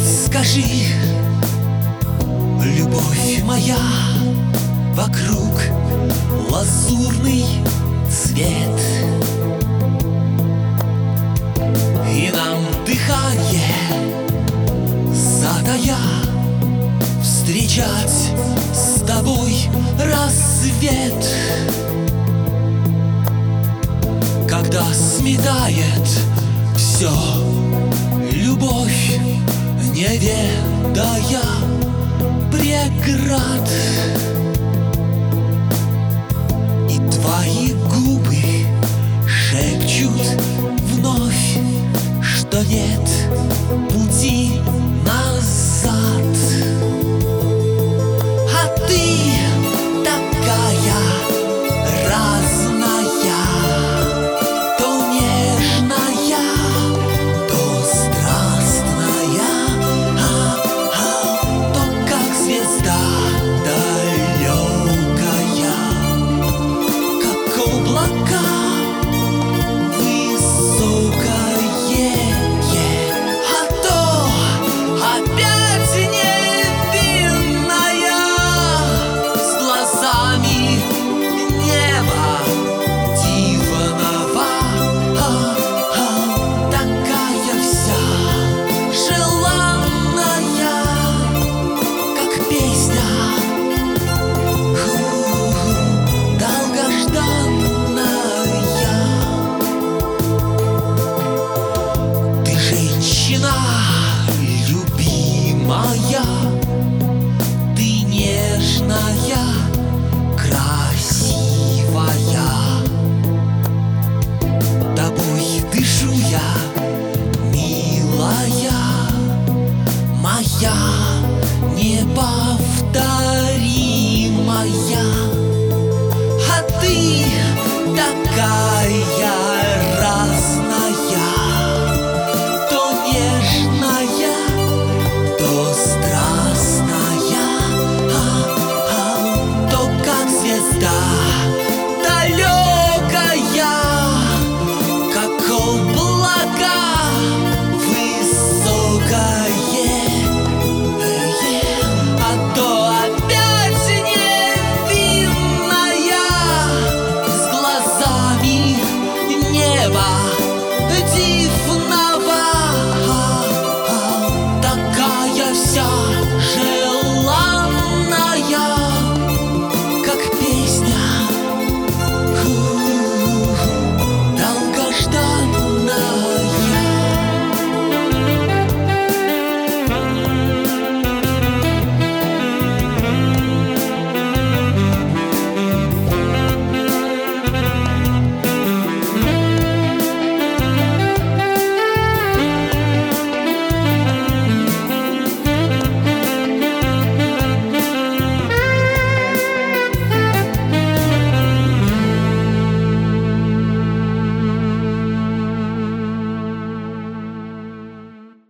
Ведь скажи, любовь моя, вокруг лазурный цвет, и нам дыхание затая встречать с тобой рассвет. Когда сметает все любовь, не ведая преград, и твои губы шепчут вновь, что нет пути назад. А ты такая разная, то нежная, то страстная, то как звезда далекая, как облака высокое, а то опять невинная, с глазами неба дивного, такая вся желанная, как песня долгожданная. Ты женщина любимая, ты нежная, красивая. Тобой дышу я, милая моя, неповторимая. А ты такая